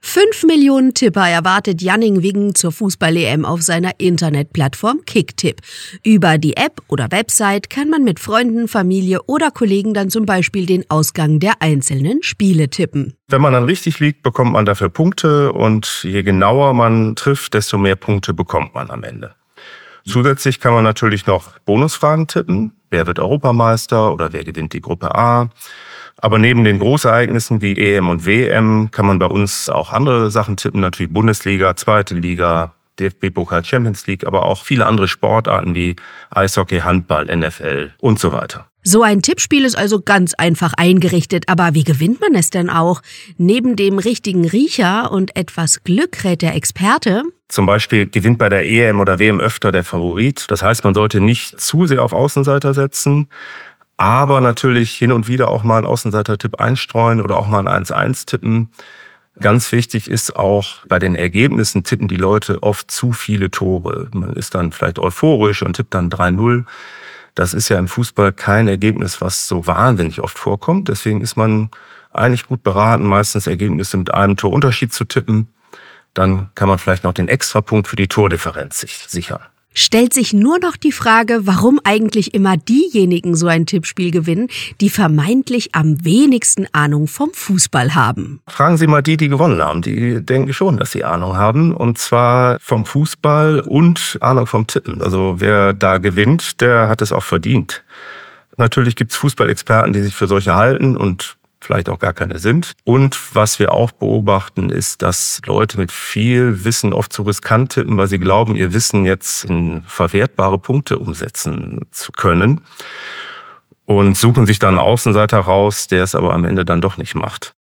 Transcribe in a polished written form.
5 Millionen Tipper erwartet Janning Wiggen zur Fußball-EM auf seiner Internetplattform Kicktipp. Über die App oder Website kann man mit Freunden, Familie oder Kollegen dann zum Beispiel den Ausgang der einzelnen Spiele tippen. Wenn man dann richtig liegt, bekommt man dafür Punkte und je genauer man trifft, desto mehr Punkte bekommt man am Ende. Zusätzlich kann man natürlich noch Bonusfragen tippen. Wer wird Europameister oder wer gewinnt die Gruppe A? Aber neben den Großereignissen wie EM und WM kann man bei uns auch andere Sachen tippen, natürlich Bundesliga, Zweite Liga, DFB-Pokal, Champions League, aber auch viele andere Sportarten wie Eishockey, Handball, NFL und so weiter. So ein Tippspiel ist also ganz einfach eingerichtet, aber wie gewinnt man es denn auch? Neben dem richtigen Riecher und etwas Glück rät der Experte: Zum Beispiel gewinnt bei der EM oder WM öfter der Favorit. Das heißt, man sollte nicht zu sehr auf Außenseiter setzen, aber natürlich hin und wieder auch mal einen Außenseiter-Tipp einstreuen oder auch mal ein 1-1 tippen. Ganz wichtig ist auch, bei den Ergebnissen tippen die Leute oft zu viele Tore. Man ist dann vielleicht euphorisch und tippt dann 3-0. Das ist ja im Fußball kein Ergebnis, was so wahnsinnig oft vorkommt. Deswegen ist man eigentlich gut beraten, meistens Ergebnisse mit einem Torunterschied zu tippen. Dann kann man vielleicht noch den Extrapunkt für die Tordifferenz sichern. Stellt sich nur noch die Frage, warum eigentlich immer diejenigen so ein Tippspiel gewinnen, die vermeintlich am wenigsten Ahnung vom Fußball haben. Fragen Sie mal die gewonnen haben. Die denken schon, dass sie Ahnung haben. Und zwar vom Fußball und Ahnung vom Tippen. Also wer da gewinnt, der hat es auch verdient. Natürlich gibt es Fußballexperten, die sich für solche halten und vielleicht auch gar keine sind. Und was wir auch beobachten, ist, dass Leute mit viel Wissen oft zu riskant tippen, weil sie glauben, ihr Wissen jetzt in verwertbare Punkte umsetzen zu können und suchen sich dann einen Außenseiter raus, der es aber am Ende dann doch nicht macht.